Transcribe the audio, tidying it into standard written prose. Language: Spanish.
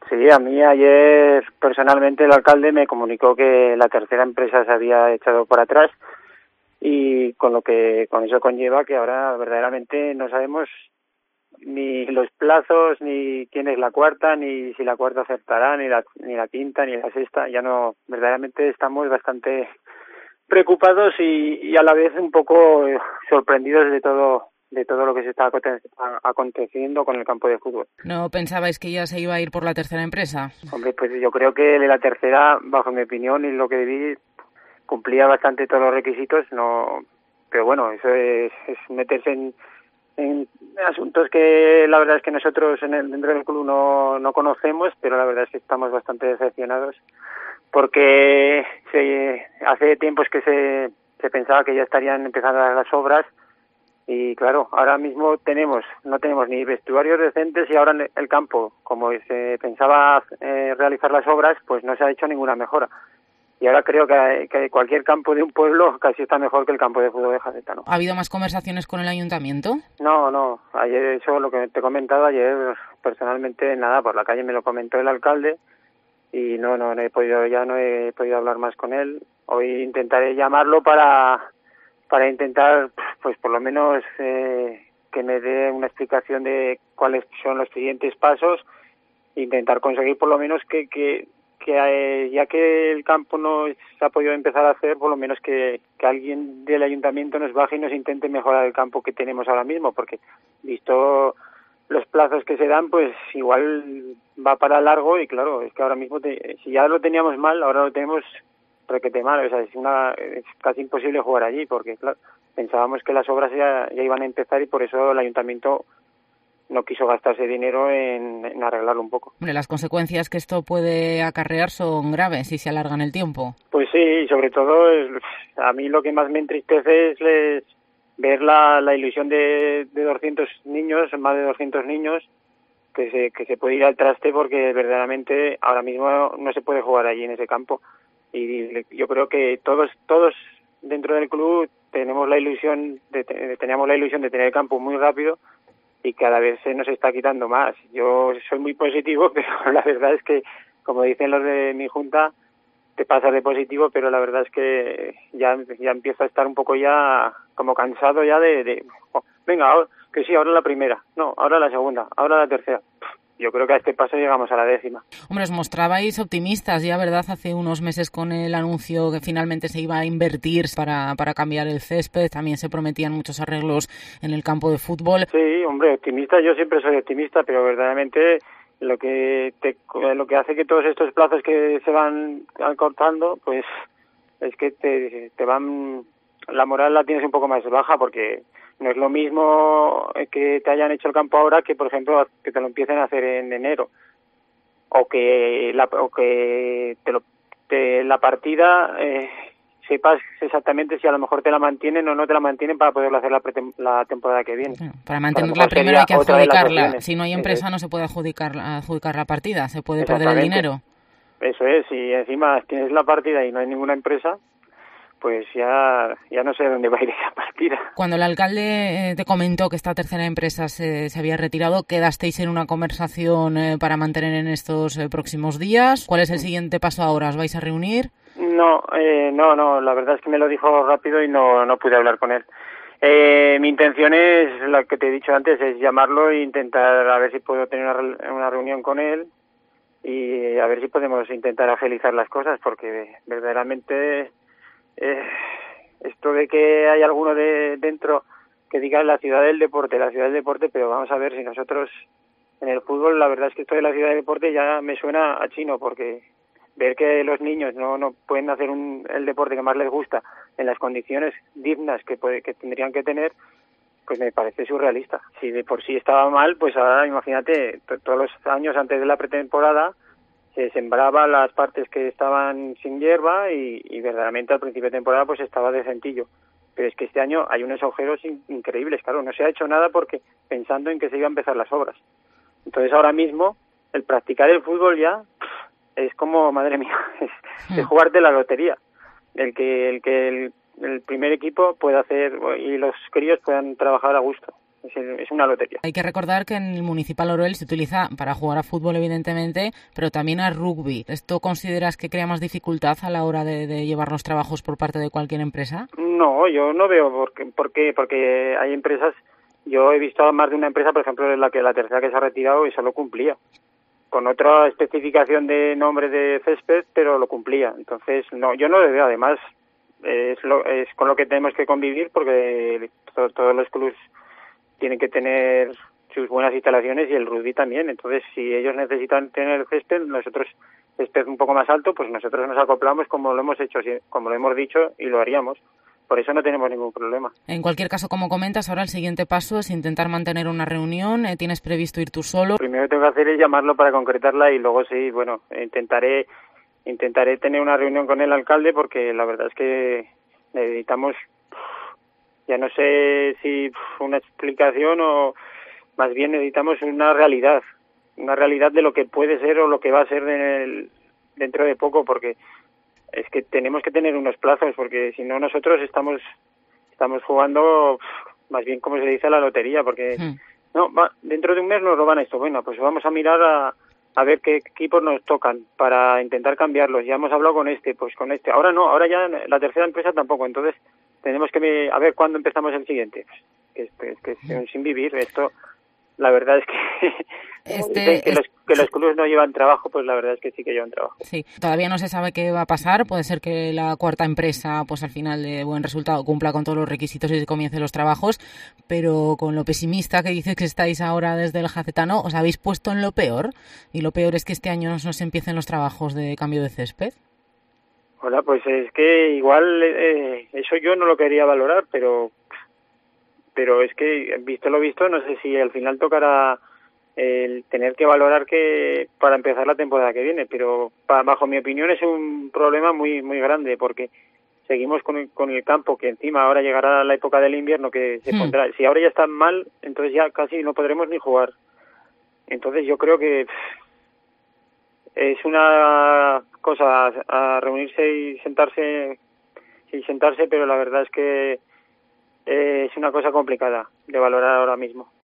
Sí, a mí ayer personalmente el alcalde me comunicó que la tercera empresa se había echado por atrás y con eso conlleva que ahora verdaderamente no sabemos ni los plazos, ni quién es la cuarta, ni si la cuarta aceptará, ni la quinta, ni la sexta. Ya no, verdaderamente estamos bastante preocupados y a la vez un poco sorprendidos de todo lo que se está aconteciendo con el campo de fútbol. ¿No pensabais que ya se iba a ir por la tercera empresa? Hombre, pues yo creo que la tercera, bajo mi opinión y lo que vi, cumplía bastante todos los requisitos, no, pero bueno, eso es meterse en asuntos que la verdad es que nosotros dentro del club no conocemos, pero la verdad es que estamos bastante decepcionados porque hace tiempos que se pensaba que ya estarían empezando las obras y claro, ahora mismo no tenemos ni vestuarios decentes y ahora en el campo, como se pensaba realizar las obras, pues no se ha hecho ninguna mejora. Y ahora creo que cualquier campo de un pueblo casi está mejor que el campo de fútbol de Jacetano. ¿Ha habido más conversaciones con el ayuntamiento? No. Ayer, eso lo que te he comentado ayer, personalmente nada, por la calle me lo comentó el alcalde y no he podido hablar más con él. Hoy intentaré llamarlo para intentar, pues por lo menos que me dé una explicación de cuáles son los siguientes pasos, intentar conseguir por lo menos que ya que el campo no se ha podido empezar a hacer, por lo menos que alguien del ayuntamiento nos baje y nos intente mejorar el campo que tenemos ahora mismo, porque visto los plazos que se dan, pues igual va para largo y claro, es que ahora mismo si ya lo teníamos mal, ahora lo tenemos requete mal, o sea, es casi imposible jugar allí, porque claro, pensábamos que las obras ya iban a empezar y por eso el ayuntamiento no quiso gastarse dinero en arreglarlo un poco. Hombre, las consecuencias que esto puede acarrear son graves si se alargan el tiempo. Pues sí, y sobre todo a mí lo que más me entristece es ver la ilusión de 200 niños, más de 200 niños, que se puede ir al traste porque verdaderamente ahora mismo no se puede jugar allí en ese campo. Y yo creo que todos dentro del club teníamos la ilusión de tener el campo muy rápido y cada vez se nos está quitando más. Yo soy muy positivo, pero la verdad es que, como dicen los de mi junta, te pasas de positivo, pero la verdad es que ya empiezo a estar un poco ya como cansado ya venga, ahora, que sí, ahora la primera, no, ahora la segunda, ahora la tercera. Yo creo que a este paso llegamos a la 10ª. Hombre, os mostrabais optimistas ya, ¿verdad? Hace unos meses con el anuncio que finalmente se iba a invertir para cambiar el césped. También se prometían muchos arreglos en el campo de fútbol. Sí, hombre, optimista, yo siempre soy optimista, pero verdaderamente lo que hace que todos estos plazos que se van acortando, pues es que te van, la moral la tienes un poco más baja porque no es lo mismo que te hayan hecho el campo ahora que, por ejemplo, que te lo empiecen a hacer en enero o que la partida sepas exactamente si a lo mejor te la mantienen o no te la mantienen para poderlo hacer la temporada que viene. Para mantenerla primero hay que adjudicarla. Si no hay empresa no se puede adjudicar la partida, se puede perder el dinero. Eso es, si encima tienes la partida y no hay ninguna empresa, pues ya no sé dónde va a ir esa partida. Cuando el alcalde te comentó que esta tercera empresa se había retirado, ¿quedasteis en una conversación para mantener en estos próximos días? ¿Cuál es el siguiente paso ahora? ¿Os vais a reunir? No, la verdad es que me lo dijo rápido y no pude hablar con él. Mi intención es, la que te he dicho antes, es llamarlo e intentar a ver si puedo tener una reunión con él y a ver si podemos intentar agilizar las cosas, porque verdaderamente esto de que hay alguno dentro que diga la ciudad del deporte, pero vamos a ver si nosotros en el fútbol, la verdad es que esto de la ciudad del deporte ya me suena a chino, porque ver que los niños no pueden hacer el deporte que más les gusta en las condiciones dignas que tendrían que tener, pues me parece surrealista. Si de por sí estaba mal, pues ahora imagínate, todos los años antes de la pretemporada se sembraba las partes que estaban sin hierba y verdaderamente al principio de temporada pues estaba decentillo. Pero es que este año hay unos agujeros increíbles, claro, no se ha hecho nada porque pensando en que se iban a empezar las obras. Entonces ahora mismo el practicar el fútbol ya es como, madre mía, es jugarte la lotería. El que el primer equipo pueda hacer y los críos puedan trabajar a gusto. Es una lotería. Hay que recordar que en el Municipal Oroel se utiliza para jugar a fútbol, evidentemente, pero también a rugby. ¿Esto consideras que crea más dificultad a la hora de llevar los trabajos por parte de cualquier empresa? No, yo no veo por qué, porque hay empresas, yo he visto a más de una empresa, por ejemplo, la tercera que se ha retirado y solo cumplía, con otra especificación de nombre de césped, pero lo cumplía. Entonces, no, yo no lo veo. Además, es con lo que tenemos que convivir, porque todos los clubes tienen que tener sus buenas instalaciones y el rugby también. Entonces, si ellos necesitan tener césped, nosotros césped un poco más alto, pues nosotros nos acoplamos como lo hemos hecho, como lo hemos dicho, y lo haríamos. Por eso no tenemos ningún problema. En cualquier caso, como comentas, ahora el siguiente paso es intentar mantener una reunión. ¿Tienes previsto ir tú solo? Lo primero que tengo que hacer es llamarlo para concretarla y luego sí, bueno, intentaré tener una reunión con el alcalde, porque la verdad es que necesitamos, ya no sé si una explicación o más bien necesitamos una realidad de lo que puede ser o lo que va a ser dentro de poco, porque es que tenemos que tener unos plazos, porque si no nosotros estamos jugando más bien, como se dice, a la lotería, porque dentro de un mes nos roban esto. Bueno, pues vamos a mirar a ver qué equipos nos tocan para intentar cambiarlos. Ya hemos hablado pues con este. Ahora no, ahora ya la tercera empresa tampoco. Entonces tenemos que a ver cuándo empezamos el siguiente. Es un sin vivir esto. La verdad es que que los clubes no llevan trabajo, pues la verdad es que sí que llevan trabajo. Sí, todavía no se sabe qué va a pasar. Puede ser que la cuarta empresa, pues al final de buen resultado, cumpla con todos los requisitos y comiencen los trabajos, pero con lo pesimista que dices que estáis ahora desde el Jacetano, ¿os habéis puesto en lo peor? Y lo peor es que este año no se empiecen los trabajos de cambio de césped. Hola, pues es que igual eso yo no lo quería valorar, pero es que, visto lo visto, no sé si al final tocará el tener que valorar que para empezar la temporada que viene, pero bajo mi opinión es un problema muy muy grande, porque seguimos con el campo, que encima ahora llegará la época del invierno que se pondrá, si ahora ya está mal, entonces ya casi no podremos ni jugar. Entonces yo creo que es una cosa a reunirse y sentarse, pero la verdad es que es una cosa complicada de valorar ahora mismo.